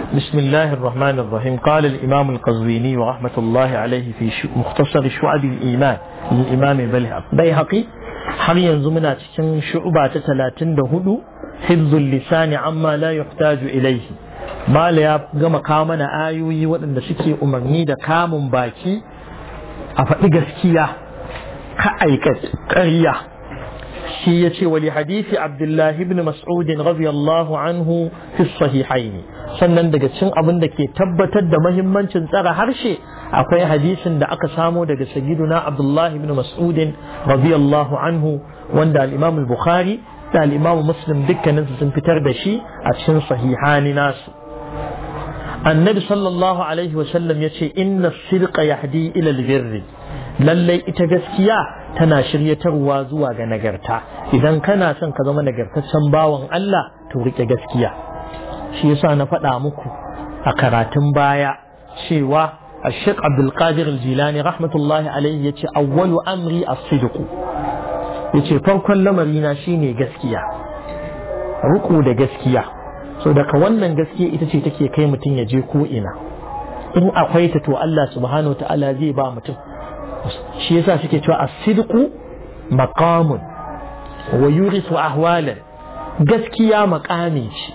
بسم الله الرحمن الرحيم. قال الإمام القزويني رحمة الله عليه في مختصر شعب الإيمان للإمام البيهقي har yanzu muna cikin shu'ba ta 34 hifzul lisani amma la yuhtaju ilayhi. Mala ya gama kawo mana ayoyi waɗanda suke umarni da kamun baki a faɗi gaskiya ka aikata ƙarya. shi yace wali hadisi Abdullah ibn Mas'ud radiyallahu anhu fi sahihain. Sannan daga cikin abin da ke tabbatar da muhimmancin tsara harshe akwai hadisin da aka samo daga sayyiduna Abdullah ibn Mas'ud radiyallahu anhu wanda al-Imam al-Bukhari da al-Imam Muslim dukkanin su sun fitar da shi a cikin sahihani nasu. Annabi sallallahu alaihi wa sallam yace inna as-sidqa yahdi ila al-birr. Lallai ita gaskiya tana shiryatarwa zuwa ga nagarta. Idan kana son ka zama nagartaccen bawan Allah to rike gaskiya. Shi yasa na faɗa muku a karatun baya cewa Sheikh Abdul Qadir Al-Jilani rahmatullahi alaihi yace awwalu amri as-sidq. Yace farkon lamari na shine gaskiya. Ruku da gaskiya. So daga wannan gaskiya ita ce take kai mutum ya je ko ina. In akwai ta to Allah subhanahu wa ta'ala zai ba mutum. Shi yasa suke cewa as-sidqu maqamun wa yurithu ahwalan. Gaskiya maqami ce.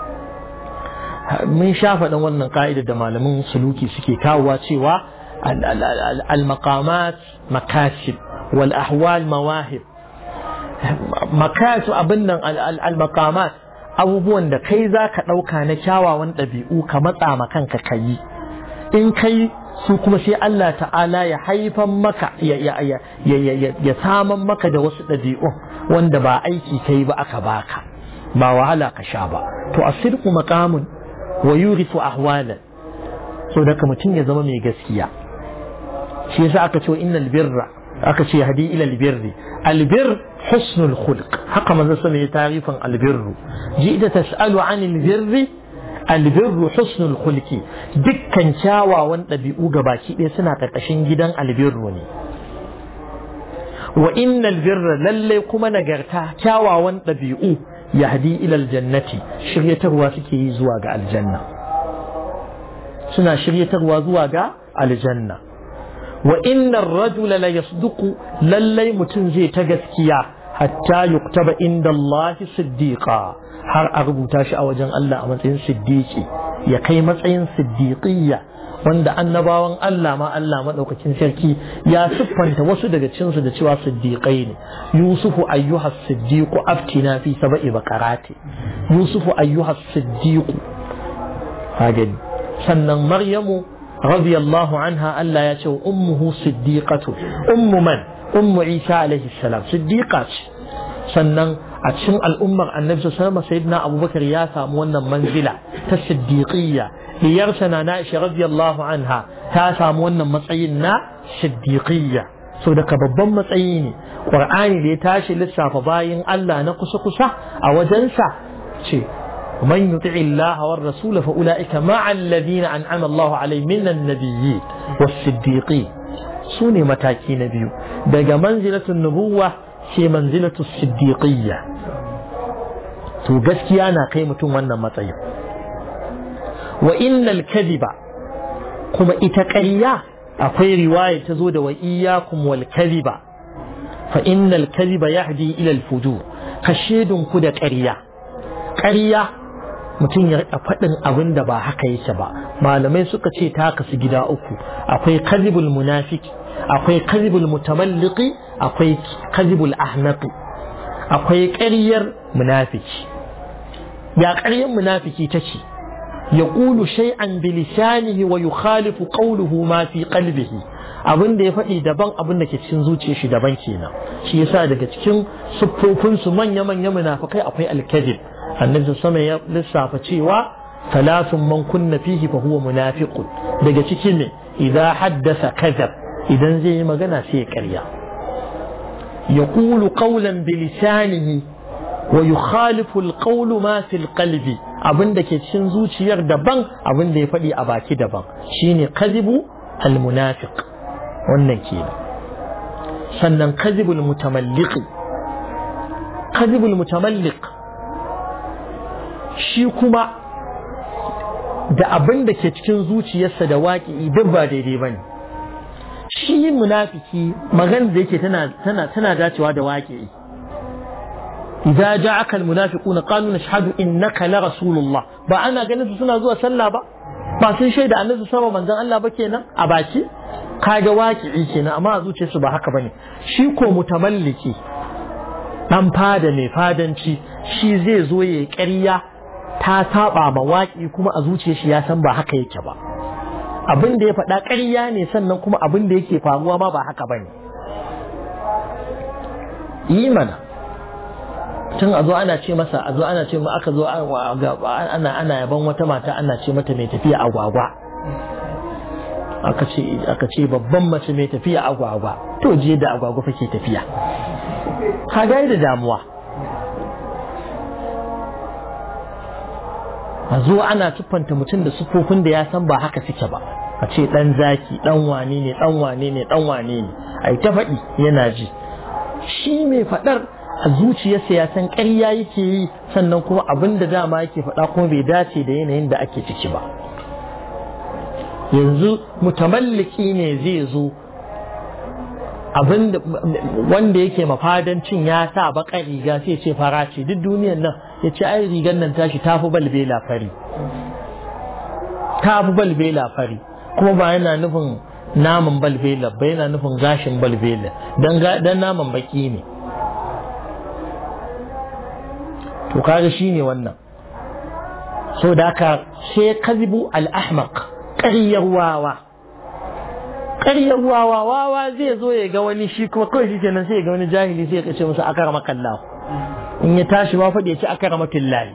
Mun sha faɗin wannan ka'idar da malamin suluki suke kawowa cewa al-maqamat makasib wal ahwal mawahib. Makasu abin nan al-maqamat abubuwan da kai zaka ɗauka na kyawawan ɗabi'u ka matsa ma kanka kayi. In kai su kuma sai Allah ta'ala ya haifan maka ya saman maka da wasu ɗabi'un wanda ba aiki kai ba aka baka ba wahala ka sha ba. To as-sidqu maqamun wa yurithu ahwalan. So daga mutum ya zama mai gaskiya. Shi yasa aka ce innal birra aka ce hadi ila albirri. Albir husnul khulq. Haka manzo sallallahu alaihi tarifin albirru. Ji'ta tas'alu 'anil birri. Albirru husnul khulqi. Dukkan kyawawan ɗabi'u gabaki ɗaya suna ƙarƙashin gidan albirru ne. Wa innal birra lalle kuma nagarta kyawawan ɗabi'u yahdi ila aljannati shiryatarwa suke yi zuwa ga aljanna. Suna shiryatarwa zuwa ga aljanna. Wa innar rajula la yasduqu lalle mutum zai ta gaskiya hatta yuktaba inda Allah siddiqa har a rubuta shi a wajen Allah a matsayin siddiqi ya kai matsayin siddiqiyya wanda annabawan Allah ma Allah madaukakin sarki ya siffanta wasu daga cikin su da cewa siddiqai ne. Yusufu ayyuhas siddiqu aftina fi sab'i baqarati. Yusufu ayyuhas siddiqu hagani. Sannan Maryamu radiyallahu anha Allah ya ce ummuhu siddiqatu. Ummu man? Ummu Isa alaihi salam siddiqa ce. Sannan a cikin al'ummar annabi sallallahu alaihi sayyidina Abubakar ya samu wannan manzila ta siddiqiyya. Diyarsa na Aisha radiyallahu anha ta samu wannan matsayin na siddiqiyya. So daga babban matsayi ne. Qur'ani da ya tashi lissafa bayin Allah na kusa a wajensa ce man yuti'i Allah war rasul fa ulaika ma'a alladhina an'ama Allah alaihim minan nabiyyin was-siddiqin. Sune mataki na biyu daga manzilatun nubuwah ce manzilatu siddiqiyya. To gaskiya na kai mutum wannan matsayin. Wa innal kadhiba kuma ita ƙarya akwai riwaya ta zo da wa iyyakum wal kadhiba fa innal kadhiba yahdi ila al fujur. Kashedun ku da ƙarya. Ƙarya mutum ya rika faɗin abin da ba haka yake ba. Malamai suka ce ta kasu gida uku. Akwai kadhibul munafiki, akwai kadhibul mutamalliqi, akwai kadhibul ahnaqi. Akwai ƙaryar munafiki. Ya ƙaryar munafiki take يقول شيئا بلسانه ويخالف قوله ما في قلبه. abin da ya faɗi daban abin da ke cikin zuciyar shi daban kenan. Shi yasa daga cikin siffofin su manya munafikai akwai al-kadhib. Annabi sama ya lissafa cewa thalathun man kunna fihi fa huwa munafiqun. Daga cikin ne idza haddasa kadhab, idan zai yi magana sai ya ƙarya. yaqulu qawlan bilisanihi wa yukhalifu al-qawlu ma fi al-qalbi. abin da ke cikin zuciyar daban abin da ya faɗi a baki daban shine kadhibu al-munafiq. Wannan kenan. Sannan kadhibul mutamalliq. Kadhibul mutamalliq shi kuma da abin da ke cikin zuciyarsa da waƙi duk ba daidai bane. Shi munafiki magana da yake tana dacewa da waƙi. idza ja'aka almunafiquna qalu nashhadu innaka la rasulullah, ba ana ganin su suna zuwa sallah ba sun shaida annabi sama manzon Allah ba kenan a baki, kaga waƙi kenan, amma a zuciyarsu ba haka bane. Shi ko mutamalliki dan fada mai fadanci shi zai zo yayi ƙarya ta saba ma waƙi kuma a zuciyarsa ya san ba haka yake ba, abin da ya faɗa ƙarya ne, sannan kuma abin da yake faruwa ma ba haka bane. Yi mana tun a zo ana ce masa, a zo ana ce ma aka zo ana yaban wata mata ana ce mata mai tafiya agwagwa, aka ce babban mace mai tafiya agwagwa, to je da agwagwa fake tafiya, ka ga da damuwa. a zo ana tuffanta mutum da sufofin da ya san ba haka suke ba, a ce dan zaki, dan wane ne, dan wane ne, dan wane ne, ai ta faɗi yana ji. Shi mai faɗar a zuciyarsa ya san ƙarya yake yi, sannan kuma abin da dama yake faɗa kuma bai dace da yanayin da ake ciki ba. Yanzu mutamalliki ne zai zo wanda yake mafadancin ya sa baƙar riga sai ce fara ce, duk duniyar nan ya ce ai rigar nan tashi tafi balbela fari, kuma ba yana nufin naman balbela ba, yana nufin gashin balbela, dan naman baki ne. to kaga shine wannan. So da haka sai kazibu al-ahmaq, ƙaryar wawa zai zo ya ga wani shi kuma kawai shi kenan sai ya ga wani jahili sai ya kace masa akramakallahu, in ya tashi ma faɗi ya ce akramatullahi,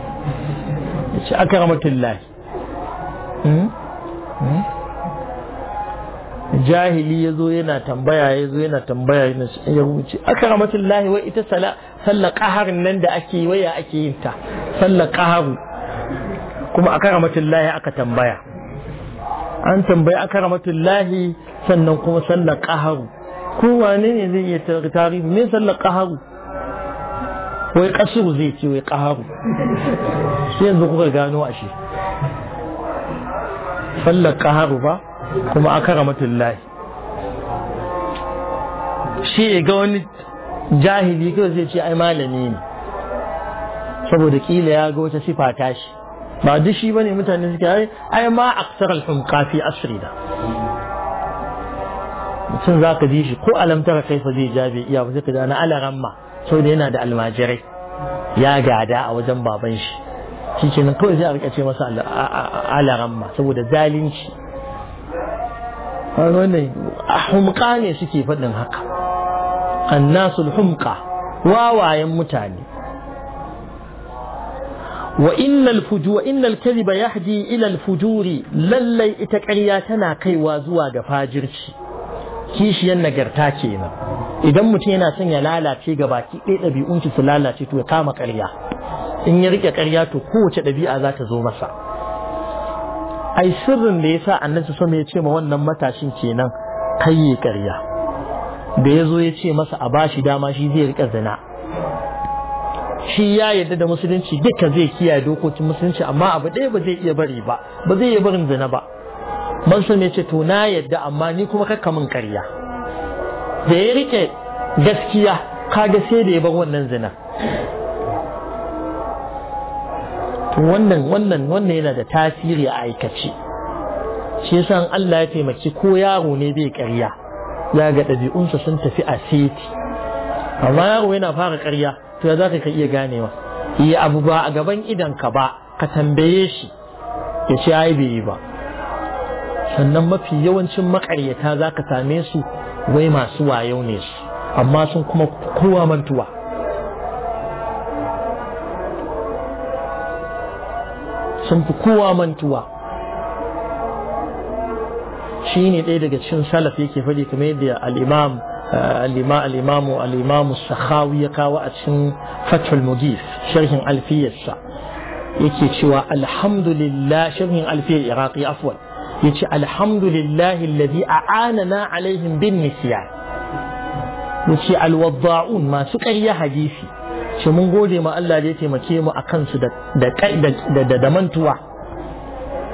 jahili ya zo yana tambaya ya wuce akramatullahi, wai ita sallar qaharin nan da ake waya ake yin ta sallar qaharu, kuma akramatullahi aka tambaya, an tambayi akramatullahi sannan kuma sallar qaharu. Ko wane ne zai iya tarihi me sallar qaharu? Wai kasuru zai ce wai qaharu, sai yanzu kuka gano ashe sallar qaharu ba, kuma akramatullahi. Shi ya ga wani jahili kawai zai ce ai malami ne, saboda kila ya ga wata sifa tashi, ba duk shi bane mutane suke ai ma aksar al-humqa fi asrina. mutum zaka ji shi ko alamtara kaifa zai jabe iya ba zai ka na alaramma, saboda yana da almajirai ya gada a wajen baban shi kenan kawai zai a rika ce masa alaramma saboda zalunci. wannan humqa ne suke faɗin haka, annasul humqa, wawayen mutane. وإن الكذب يهدي إلى الفجور، للي إتقريا تنا كيوا زوا فاجرشي kishiyan nagarta kenan. Idan mutum yana son ya lalace gabaki ɗaya ɗabi'un su lalace to ya kama ƙarya. In ya rike ƙarya to kowace ɗabi'a za ta zo masa. Ai sirrin da yasa Annabi sama ya ce ma wannan matashin kenan kai yi ƙarya. Da yazo ya ce masa a bashi dama shi zai rika zina. Shi ya yarda da musulunci duka zai kiyaye dokokin musulunci, amma abu ɗaya ba zai iya bari ba zai iya barin zina ba. Manson ya ce to na yarda, amma ni kuma kakka min ƙarya. Da ya rike gaskiya kaga sai da ya bar wannan zina. To wannan yana da tasiri a aikace. Shi yasa Allah ya taimaki ko yaro ne bai ƙarya, ya ga ɗabi'unsa sun tafi a seti. Amma yaro yana fara ƙarya to ya zaka iya ganewa, yi abu ba a gaban idanka ba ka tambaye shi ya ce ai bai yi ba. Sannan mafi yawancin makaryata zaka same su wai masu wayo ne su, amma sun kuma kowa mantuwa. Sun fi kowa mantuwa. Shi ne ɗaya daga cikin salaf yake faɗi kamar yadda الإمام السخاوي كاوى فتح المجيد شرح ألفية يكي شوى الحمد لله شرح ألفية العراقي عفوا يكي الحمد لله الذي أعاننا عليهم بالنسيان. يكي الوضاعون ما سكر يا حديثي شو من قولي ما الله ليتي مكيمو أكنس دا منتوا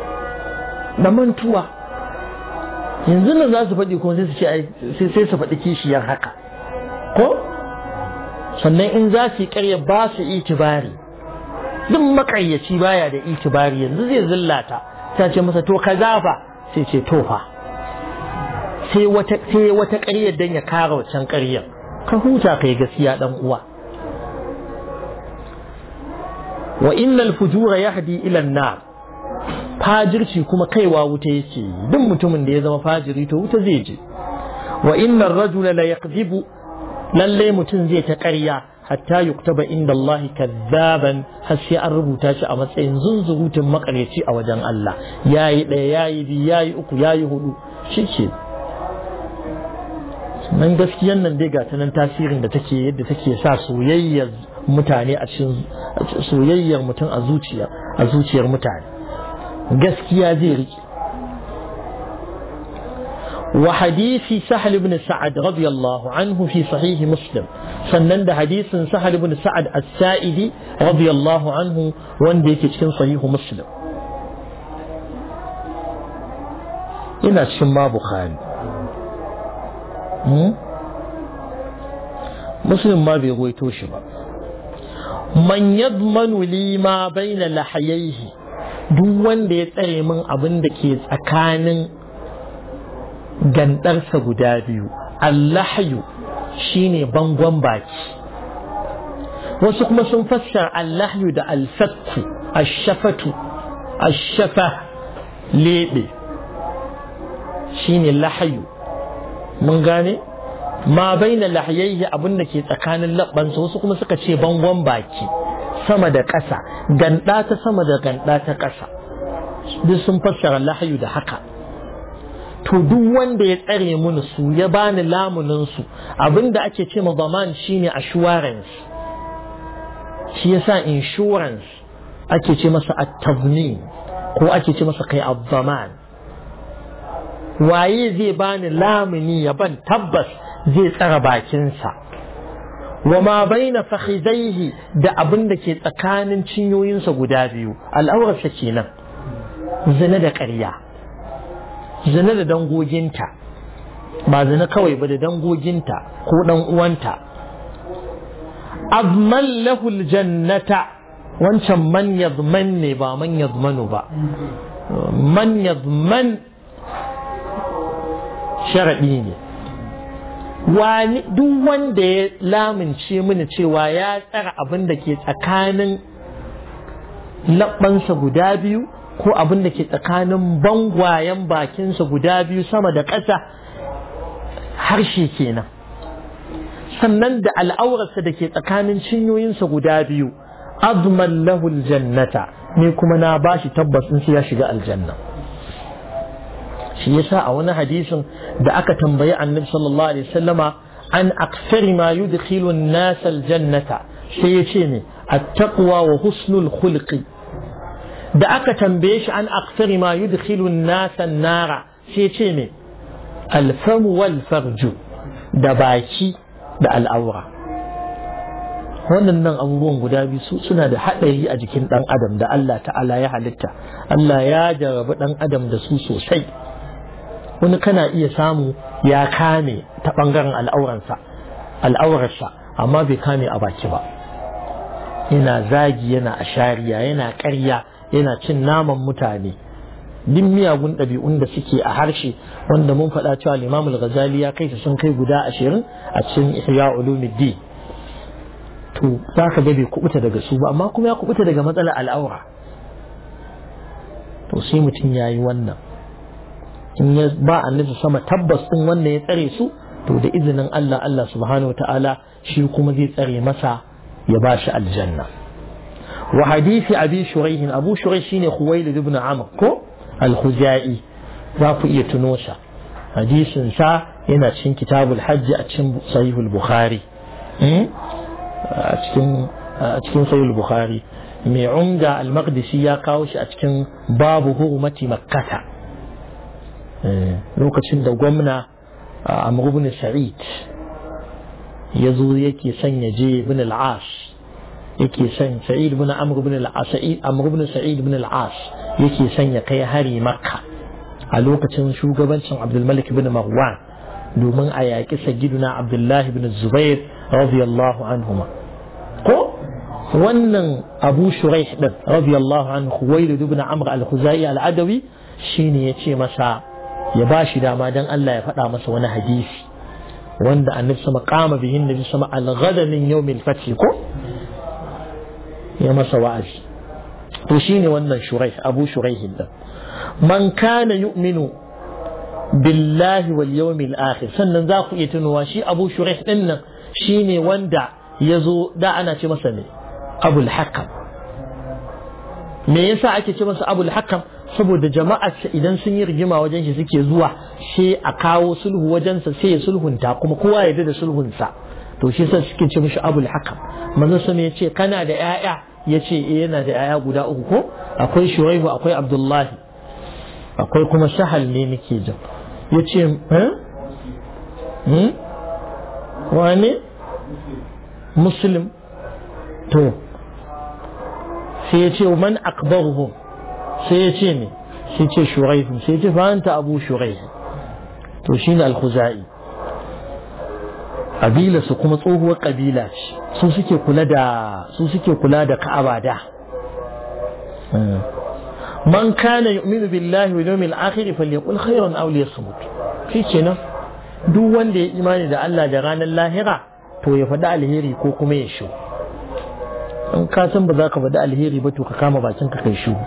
da mantuwa. Yanzu nan za su faɗi kuma sai su ce sai su faɗi kishiyar haka ko sannan in za su yi ƙarya ba su itibari. Duk maƙaryaci baya da itibari yanzu zai zillata ta ce masa to kaza fa sai ce to fa sai wata ƙaryar dan ya kara wancan ƙaryar. Ka huta kai gaskiya dan uwa. Wa innal fujura yahdi ila an-nar, fajirci kuma kaiwa wuta yake. Duk mutumin da ya zama fajiri to wuta zai je. Wa innar rajula la yakdhibu, lalle mutum zai ta ƙarya hatta yuktaba inda Allah kadzaban, har sai an rubuta shi a matsayin zunzurutun makaryaci a wajen Allah. Yayi ɗaya, yayi biyu, yayi uku, yayi hudu, shike. Nan gaskiyan nan dai ga ta nan tasirin da take yadda take sa soyayyar mutane a cikin soyayyar mutum a zuciyar mutane. Gaskiya zai rike. Wa hadisi Sahal ibn Sa'ad radiyallahu anhu fi sahih Muslim, sannan da hadisin Sahal ibn Sa'ad as-Sa'idi radiyallahu anhu wanda yake cikin sahih Muslim. Ina cikin ma Bukhari. Muslim ma bai goyito shi ba. Man yadmanu li ma baina lahayaihi, duk wanda ya tsare min abin da ke tsakanin gandarsa guda biyu. Allahyu shine bangon baki, wasu kuma sun fassara allahyu da alfatku, ashafatu, ashafa lebe shine lahyu. Mun gane ma baina lahayaihi abin da ke tsakanin labbansa, wasu kuma suka ce bangon baki sama da ƙasa, ganda ta sama da ganda ta ƙasa, duk sun fassara lahayu da haka. To duk wanda ya tsare mini su ya bani lamunin su, abinda ake ce ma zaman shine assurance, shi yasa insurance ake ce masa at-tadmin ko ake ce masa kai az-zaman. Waye zai bani lamuni ya ban tabbas zai tsara bakinsa. Wa ma baina fakhidaihi, da abin da ke tsakanin cinyoyinsa guda biyu, al'aurarsa kenan. Zina da ƙarya, zina da dangoginta, ba zina kawai ba da dangoginta ko dan uwanta. Azman lahul jannata, wancan man yadman ne ba man yadmanu ba. Man yadman sharaɗi ne. Duk wanda ya lamince mini cewa ya tsara abin da ke tsakanin labbansa guda biyu ko abin da ke tsakanin bangwayen bakinsa guda biyu sama da ƙasa, harshe kenan, sannan da al'aurarsa da ke tsakanin cinyoyinsa guda biyu, azman lahul jannata, ne kuma na bashi tabbas in sai ya shiga aljanna. Shi yasa a wani hadisin da aka tambayi annabi sallallahu alaihi wasallama an aksari ma yudkhilu an-nas al-jannata, sai ya ce ne at-taqwa wa husnul khulqi. Da aka tambaye shi an aksari ma yudkhilu an-nas an-nara, sai ya ce ne al-fam wal farju, da baki da al'aura. Wannan abubuwan guda biyu suna da haɗari a jikin ɗan adam da Allah ta'ala ya halitta. Allah ya jarabi ɗan adam da su sosai. Wani kana iya samu ya kame ta ɓangaren al'aurarsa, amma bai kame a baki ba. Yana zagi, yana ashariya, yana ƙarya, yana cin naman mutane. Duk miyagun ɗabi'un da suke a harshe, wanda mun faɗa cewa Imam al-Ghazali ya kai su sun kai guda 20 a cikin Ihya Ulumuddin. To za ka ga bai kubuta daga su ba, amma kuma ya kubuta daga matsalar al'aura. To sai mutum ya yi wannan. In ya ba annabi sama tabbas din wanda ya tsare su, to da izinin Allah, Allah subhanahu ta'ala shi kuma zai tsare masa ya ba shi aljanna. Wa hadisi abi shuraih, abu shuraih shine Khuwailid ibn Amr ko al-Khuzai, za ku iya tuno sa. Hadisin sa yana cikin kitabul hajj a cikin sahihul Bukhari. A cikin sahihul Bukhari, mai umda al-Maqdisi ya kawo shi a cikin babu hurmati makkata. Lokacin da gwamna Amr ibn Sa'id ya zo yake son ya je ibn al-As, yake son Sa'id ibn Amr ibn al-As, Amr ibn Sa'id ibn al-As yake son ya kai hari Makka a lokacin shugabancin Abdulmalik ibn Marwan domin a yaƙi sayyiduna Abdullah ibn Zubair radiyallahu anhuma ko wannan Abu Shuraih din radiyallahu anhu Khuwaylid ibn Amr al-Khuzai al-Adawi shine yace masa ya bashi dama dan Allah ya faɗa masa wani hadisi wanda annabi sama qama bihin nabi sama al-ghada min yawm al-fath ko ya masa wa'azi to shine wannan Shuraih Abu Shuraih din man kana yu'minu billahi wal yawmil akhir sannan za ku iya tunowa shi Abu Shuraih din nan shine wanda yazo da ana ce masa ne Abul Hakam me yasa ake ce masa Abul Hakam saboda jama'ar idan sun yi rigima wajen shi suke zuwa sai a kawo sulhu wajen sa sai ya sulhunta kuma kowa ya da sulhun sa to shi yasa suke ce mishi Abul Hakam manzo sun yace kana da yaya yace yana da yaya guda uku ko akwai Shuraihu akwai Abdullahi akwai kuma Sahal ne nake jin yace wane Muslim to sai yace man akbaruhum sai yace ne sai yace Shuraihu sai yace fa anta Abu Shuraih to shine al-Khuzai kabila su kuma tsohuwar kabila ce su suke kula da Ka'aba da man kana yu'minu billahi wal yawmil akhir falyaqul khayran aw liyasmut shikenan duk wanda ya imani da Allah da ranar lahira to ya faɗi alheri ko kuma ya shu in ka san ba za ka faɗi alheri ba to ka kama bakin ka kai shu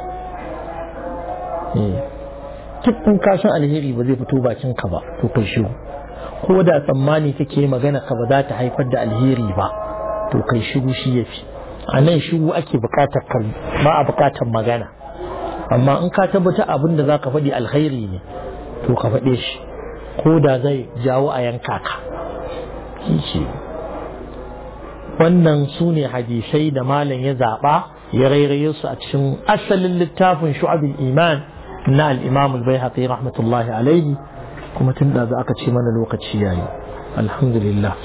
duk in ka san alheri ba zai fito bakin ka ba to kai shu ko da tsammani kake magana ka ba za ta haifar da alheri ba to kai shiru shi yafi a nan shiru ake bukatar kan ba a bukatar magana amma in ka tabbata abin da zaka faɗi alkhairi ne to ka faɗe shi ko da zai jawo a yanka ka shi wannan su ne hadisai da malam ya zaɓa ya rairaye su a cikin asalin littafin shu'abul iman na al-imam al-baihaqi rahmatullahi alaihi kuma tun da za aka ce mana lokaci yayi alhamdulillah